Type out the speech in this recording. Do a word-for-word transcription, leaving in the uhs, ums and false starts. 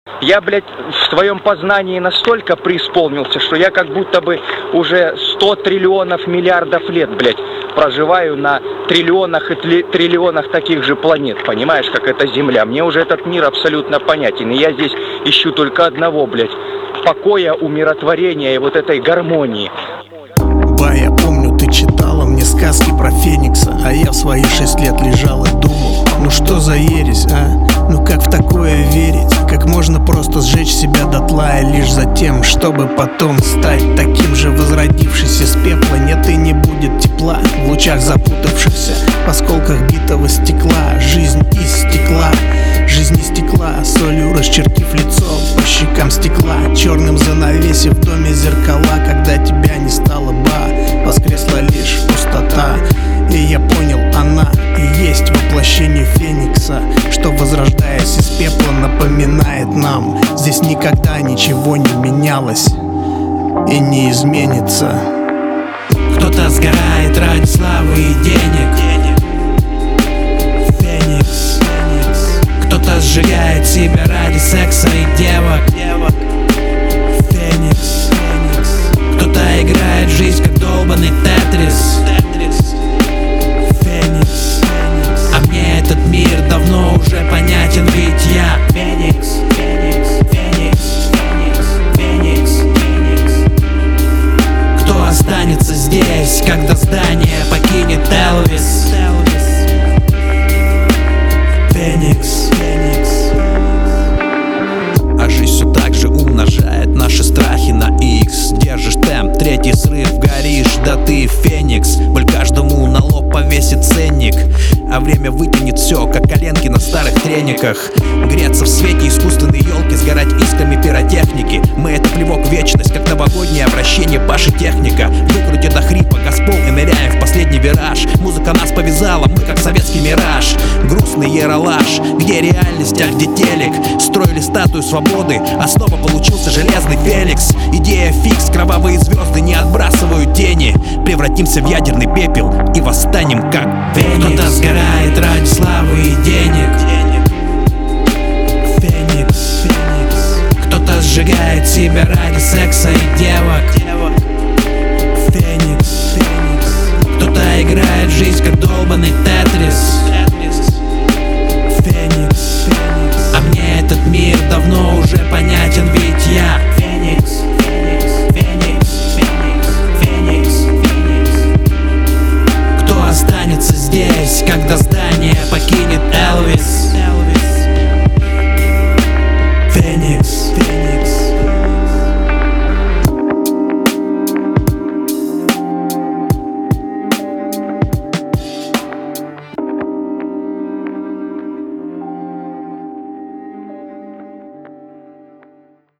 Я, блядь, в своем познании настолько преисполнился, что я как будто бы уже сто триллионов миллиардов лет, блядь, проживаю на триллионах и триллионах таких же планет, понимаешь, как эта Земля. Мне уже этот мир абсолютно понятен, и я здесь ищу только одного, блядь, покоя, умиротворения и вот этой гармонии. Ба, я помню, ты читала мне сказки про Феникса, а я в свои шесть лет лежал и думал, ну что за ересь, а? Ну как в такое верить? Как можно просто сжечь себя дотла, и лишь за тем, чтобы потом стать таким же возродившись из пепла? Нет, и не будет тепла в лучах запутавшихся, в осколках битого стекла. Жизнь из стекла, жизнь из стекла, солью расчертив лицо по щекам стекла, черным занавесив в доме зеркала. Когда тебя не стало, ба, воскресла лишь пустота. И я понял, она и есть воплощение Феникса, что, возрождаясь из пепла, напоминает нам: здесь никогда ничего не менялось и не изменится. Кто-то сгорает ради славы и денег, Феникс. Кто-то сжигает себя ради секса и девок, Феникс. Кто-то играет в жизнь как долбаный Тетрис, Феникс. А мне этот мир давно уже понятен, ведь я Феникс, Феникс, Феникс, Феникс, Феникс, Феникс. Кто останется здесь, когда здание покинет Элвис? Феникс, Феникс. А жизнь все так же умножает наши страхи на икс. Держишь темп, третий срыв, горишь, да ты Феникс. Боль каждому на лоб повесит ценник, а время вытянет все, как коленки на старых трениках. Греться в свете искусственной елки, сгорать искрами пиротехники. Мы — это плевок в вечность, как новогоднее обращение Паши техника. Выкрутит до хрипа Газпол и ныряем в последний вираж. Музыка нас повязала, мы как советский мираж. Грустный ералаш, где реальность, а где телек. Строили статую свободы, а снова получился железный Феликс. Идея фикс, кровавые звезды не отбрасывают тени. Превратимся в ядерный пепел и восстанем как Феникс. Кто-то сгорает ради славы и денег, Феникс. Кто-то сжигает себя ради секса и девок, Феникс. Кто-то играет в жизнь как долбаный Тетрис,